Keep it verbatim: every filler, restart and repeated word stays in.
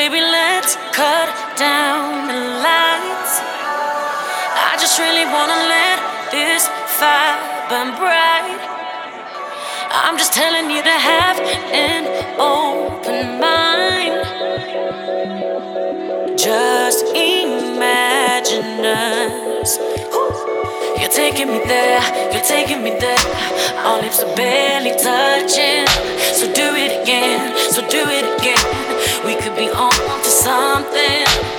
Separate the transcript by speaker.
Speaker 1: baby, let's cut down the lights. I just really wanna let this fire burn bright. I'm just telling you to have an open mind. Just imagine us. You're taking me there, you're taking me there. Our lips are barely touching. So do it again, so do it again. We could be on to something.